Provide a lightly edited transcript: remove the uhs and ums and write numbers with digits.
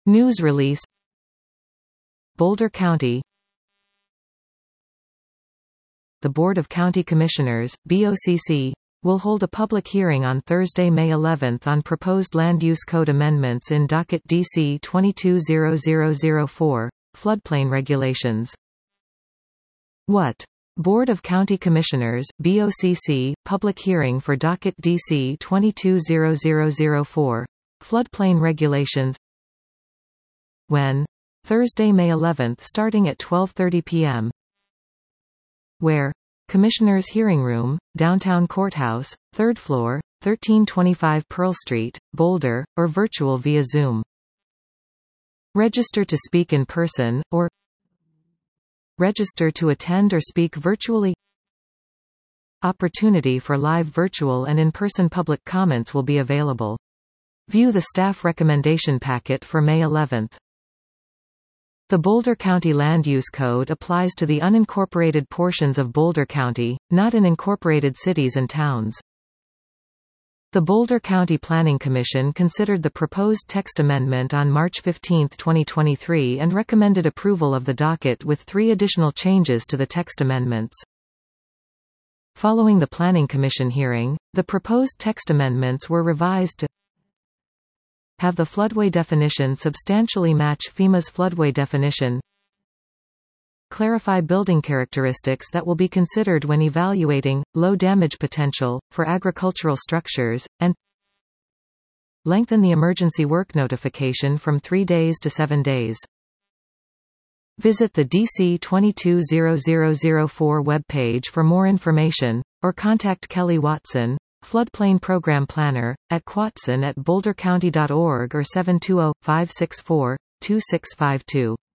News release. Boulder County. The Board of County Commissioners, BOCC, will hold a public hearing on Thursday, May 11 on proposed Land Use Code amendments in Docket DC 220004, floodplain regulations. What? Board of County Commissioners, BOCC, public hearing for Docket DC 220004, floodplain regulations. When? Thursday, May 11 starting at 12:30 p.m. Where? Commissioners' Hearing Room, Downtown Courthouse, 3rd floor, 1325 Pearl Street, Boulder, or virtual via Zoom. Register to speak in person, or register to attend or speak virtually. Opportunity for live virtual and in-person public comments will be available. View the staff recommendation packet for May 11. The Boulder County Land Use Code applies to the unincorporated portions of Boulder County, not in incorporated cities and towns. The Boulder County Planning Commission considered the proposed text amendment on March 15, 2023 and recommended approval of the docket with 3 additional changes to the text amendments. Following the Planning Commission hearing, the proposed text amendments were revised to have the floodway definition substantially match FEMA's floodway definition, clarify building characteristics that will be considered when evaluating low damage potential for agricultural structures, and lengthen the emergency work notification from 3 days to 7 days. Visit the DC 220004 webpage for more information, or contact Kelly Watson, Floodplain Program Planner, at quatson@bouldercounty.org or 720-564-2652.